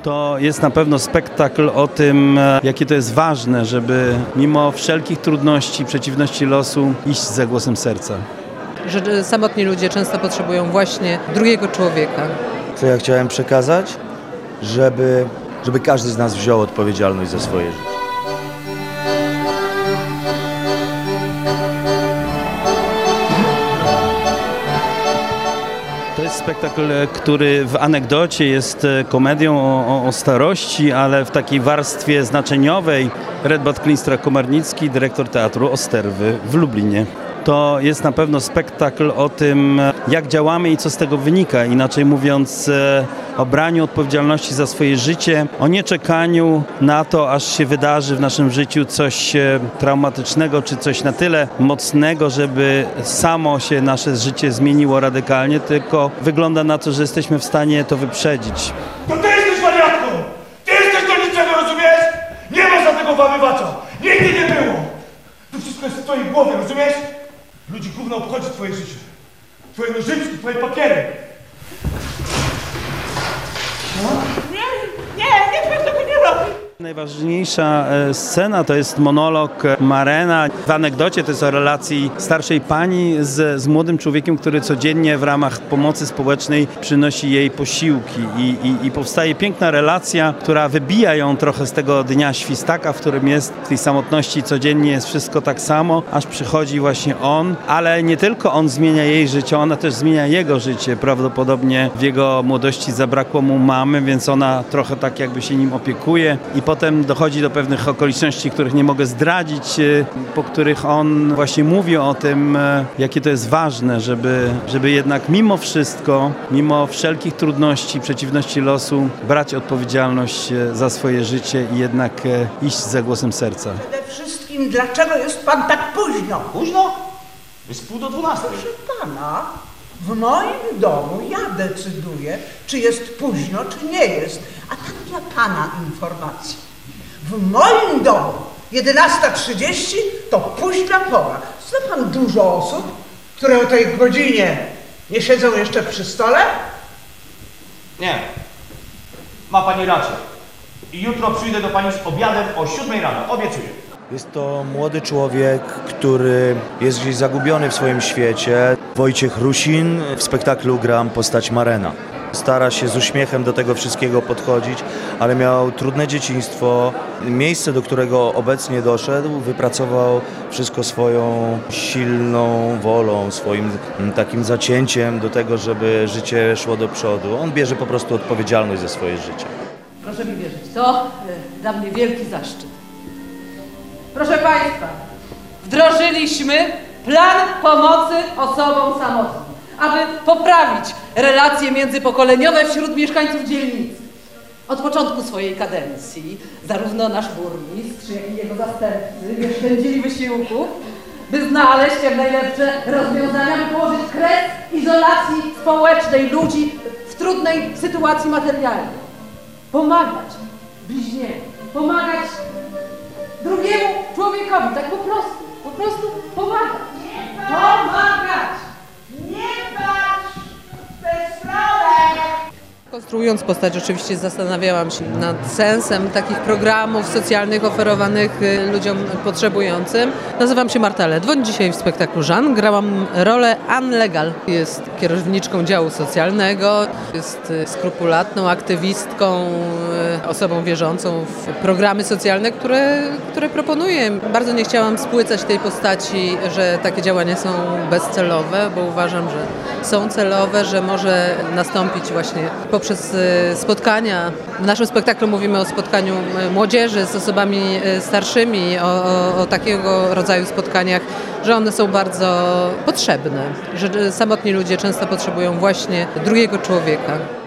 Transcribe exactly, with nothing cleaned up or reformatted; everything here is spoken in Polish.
To jest na pewno spektakl o tym, jakie to jest ważne, żeby mimo wszelkich trudności, przeciwności losu iść za głosem serca. Że samotni ludzie często potrzebują właśnie drugiego człowieka. Co ja chciałem przekazać? Żeby, żeby każdy z nas wziął odpowiedzialność za swoje życie. To jest spektakl, który w anegdocie jest komedią o, o, o starości, ale w takiej warstwie znaczeniowej. Redbart Klinstra-Komarnicki, dyrektor Teatru Osterwy w Lublinie. To jest na pewno spektakl o tym, jak działamy i co z tego wynika. Inaczej mówiąc, o braniu odpowiedzialności za swoje życie, o nieczekaniu na to, aż się wydarzy w naszym życiu coś traumatycznego, czy coś na tyle mocnego, żeby samo się nasze życie zmieniło radykalnie, tylko wygląda na to, że jesteśmy w stanie to wyprzedzić. To ty jesteś wariatką! Ty jesteś do niczego, rozumiesz? Nie ma żadnego włamywacza! Nigdy nie było! To wszystko jest w twojej głowie, rozumiesz? Ludzi gówno obchodzi twoje życie. Twoje nożyczki, twoje papiery. Nie, nie, niech pan tego nie robi. Najważniejsza scena to jest monolog Marena. W anegdocie to jest o relacji starszej pani z, z młodym człowiekiem, który codziennie w ramach pomocy społecznej przynosi jej posiłki. I, i, I powstaje piękna relacja, która wybija ją trochę z tego dnia świstaka, w którym jest w tej samotności codziennie jest wszystko tak samo, aż przychodzi właśnie on. Ale nie tylko on zmienia jej życie, ona też zmienia jego życie. Prawdopodobnie w jego młodości zabrakło mu mamy, więc ona trochę tak jakby się nim opiekuje. I potem dochodzi do pewnych okoliczności, których nie mogę zdradzić, po których on właśnie mówi o tym, jakie to jest ważne, żeby, żeby jednak mimo wszystko, mimo wszelkich trudności, przeciwności losu, brać odpowiedzialność za swoje życie i jednak iść za głosem serca. Przede wszystkim, dlaczego jest pan tak późno? Późno? Jest pół do dwunastej. Proszę pana, w moim domu ja decyduję, czy jest późno, czy nie jest. A tak dla pana informacji. W moim domu jedenasta trzydzieści to późna pora. Zna pan dużo osób, które o tej godzinie nie siedzą jeszcze przy stole? Nie. Ma pani rację. I jutro przyjdę do pani z obiadem o siódmej rano. Obiecuję. Jest to młody człowiek, który jest gdzieś zagubiony w swoim świecie. Wojciech Rusin w spektaklu gram postać Marena. Stara się z uśmiechem do tego wszystkiego podchodzić, ale miał trudne dzieciństwo. Miejsce, do którego obecnie doszedł, wypracował wszystko swoją silną wolą, swoim takim zacięciem do tego, żeby życie szło do przodu. On bierze po prostu odpowiedzialność za swoje życie. Proszę mi wierzyć, to y, dla mnie wielki zaszczyt. Proszę Państwa, wdrożyliśmy plan pomocy osobom samotnym, aby poprawić relacje międzypokoleniowe wśród mieszkańców dzielnicy. Od początku swojej kadencji zarówno nasz burmistrz, jak i jego zastępcy nie szczędzili wysiłku, by znaleźć jak najlepsze rozwiązania, by położyć kres izolacji społecznej ludzi w trudnej sytuacji materialnej. Pomagać bliźniemu, pomagać drugiemu człowiekowi, tak po prostu, po prostu pomagać. Pomagać! Nie patrz w tę stronę! Konstruując postać, oczywiście zastanawiałam się nad sensem takich programów socjalnych oferowanych ludziom potrzebującym. Nazywam się Marta Ledwoń, dzisiaj w spektaklu Żan grałam rolę Anne Legal. Jest kierowniczką działu socjalnego, jest skrupulatną aktywistką, osobą wierzącą w programy socjalne, które, które proponuję. Bardzo nie chciałam spłycać tej postaci, że takie działania są bezcelowe, bo uważam, że są celowe, że może nastąpić właśnie poprzez spotkania. W naszym spektaklu mówimy o spotkaniu młodzieży z osobami starszymi, o, o, o takiego rodzaju spotkaniach, że one są bardzo potrzebne, że samotni ludzie często potrzebują właśnie drugiego człowieka.